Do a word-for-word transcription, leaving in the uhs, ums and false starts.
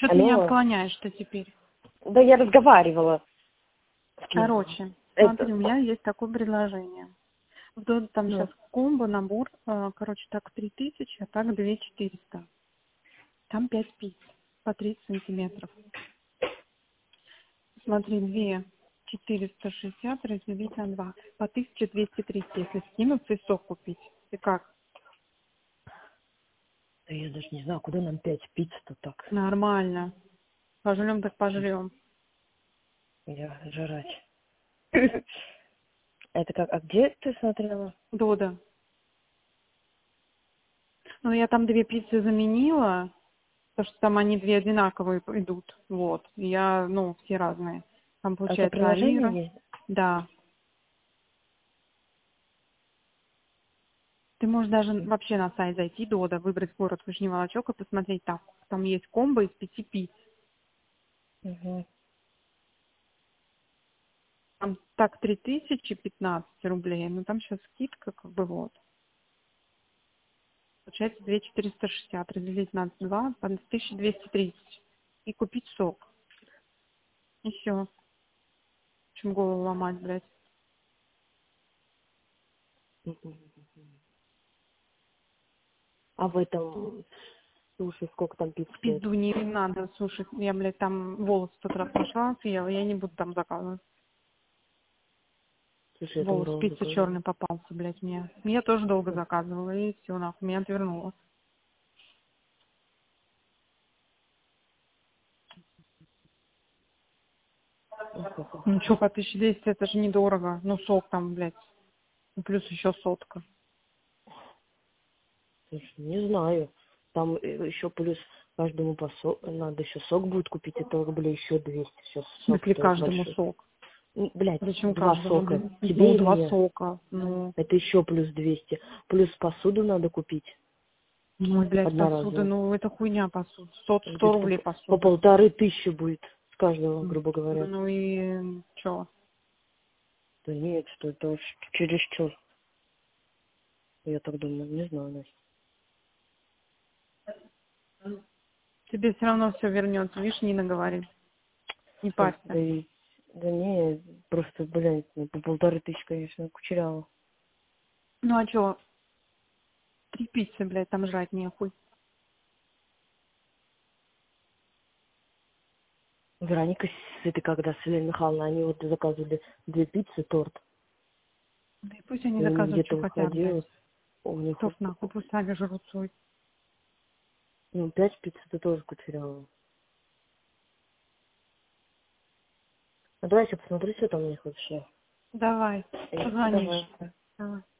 Что ты меня Алло. отклоняешь-то теперь? Да я разговаривала. С кем? Короче, Это... смотри, у меня есть такое предложение. Вот там Ну, сейчас комбо, набор, э, короче, так три тысячи, а так две четыреста. Там пять пиц по тридцать сантиметров. Смотри, две четыреста шестьдесят разделить на два. По тысяче двести тридцать, если скинуться и сок купить. И как? да я даже не знаю, куда нам пять пиц-то так. Нормально. Пожрем так пожрем. Я жрать. Это как, а где ты смотрела? Дода. Ну, я там две пиццы заменила, потому что там они две одинаковые идут. Вот. И я, ну, все разные. Там А это получается Алира. приложение есть? Да. Ты можешь даже вообще на сайт зайти, Дода, выбрать город Вышний Волочек и посмотреть там. Там есть комбо из пяти пиц. Угу. Там так три тысячи пятнадцать рублей, но там сейчас скидка, как бы вот. Получается две четыреста шестьдесят разделить на два, по тысяча двести тридцать. И купить сок. И все. Чем голову ломать, блядь. А в этом суши сколько там пиц В стоит? пизду не надо, слушай, я, блядь, там волосы в тот раз нашла, съела, я не буду там заказывать. Слушай, я там Волос ролл пицца заказывала. черный попался, блядь, мне. Я тоже долго заказывала, и все, нахуй, меня отвернуло. Ну что, по тысяче двести это же недорого. Ну, сок там, блядь. Ну, плюс еще сотка. Слушай, не знаю. Там еще плюс каждому по со- надо еще сок будет купить, это, бля, еще двести. Сейчас В сок смысле, стоит каждому большой. сок? М, Блядь, Зачем два каждому? сока. Ну, Тебе ну, и два мне. сока. Ну, Это еще плюс двести. Плюс посуду надо купить. ну, блядь, посуда, Одноразовую. ну, это хуйня посуда. сто, сто Где-то по, рублей по посуда. полторы тысячи будет с каждого, грубо говоря. Ну и что? Да нет, что это уж чересчур. Я так думаю, не знаю, Настя. Тебе все равно все вернется. Видишь, Нина говорит. Не Ой, да, парься. и- да не, просто, блядь, ну, по полторы тысячи, конечно, кучеряво. Ну а что? Три пиццы, блядь, там жрать нехуй. Вероника с этой, когда с Еленой Михайловной, они вот заказывали две пиццы, торт. Да и пусть они И у них заказывают, что где-то хотят, блядь. выходило, у них, Торт нахуй, пусть сами жрут свой. ну, пять пиц, это тоже кучеряво. Ну, давай еще посмотрю, что там у них вообще. Давай, Э, позвонишь. Давай. Давай.